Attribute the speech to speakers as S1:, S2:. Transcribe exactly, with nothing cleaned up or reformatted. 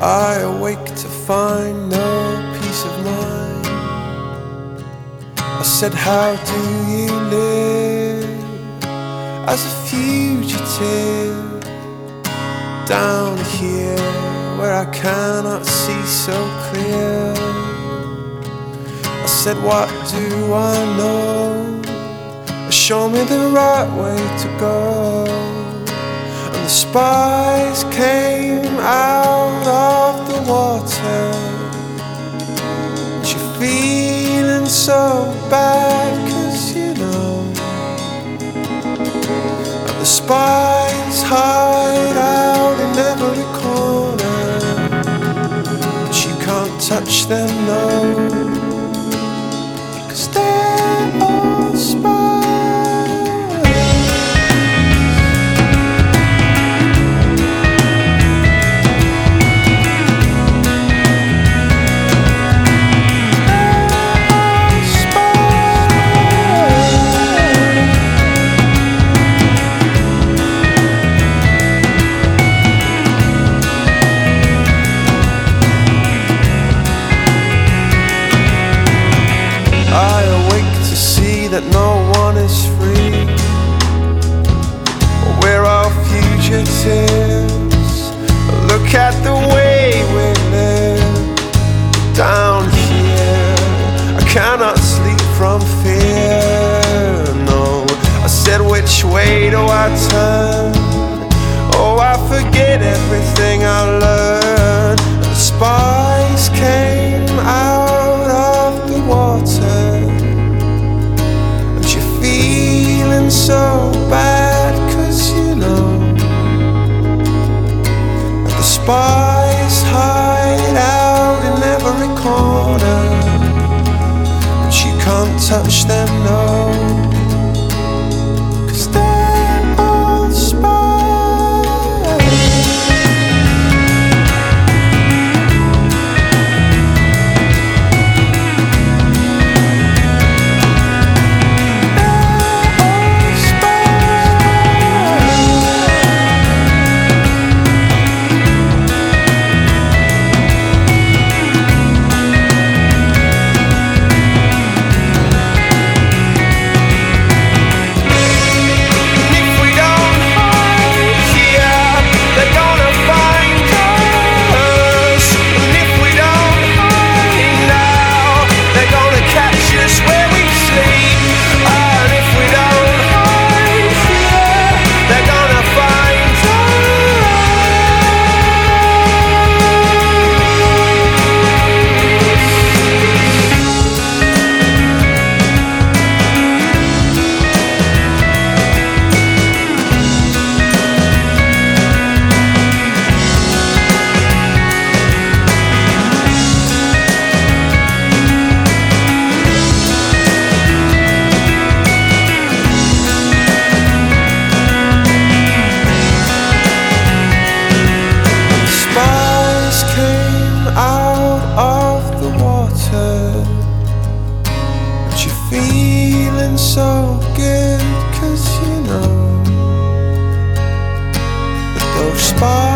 S1: I awake to find no peace of mind. I said, how do you live as a fugitive down here where I cannot see so clear? I said, what do I know? Show me the right way to go. And the spies came out of the water. And you're feeling so bad, 'cause you know. And the spies hide out in every corner, but you can't touch them, no, 'cause they're all spies. I awake to see that no one is free. We're all fugitives. Look at the way we live down here. I cannot sleep from fear, no. I said, which way do I turn? Oh, I forget everything I learned. The spies came out of the water, and you're feeling so bad, 'cause you know. And the spies hide out in every corner, but you can't touch them, no, 'cause they're all spies. Feeling so good, 'cause you know that those spies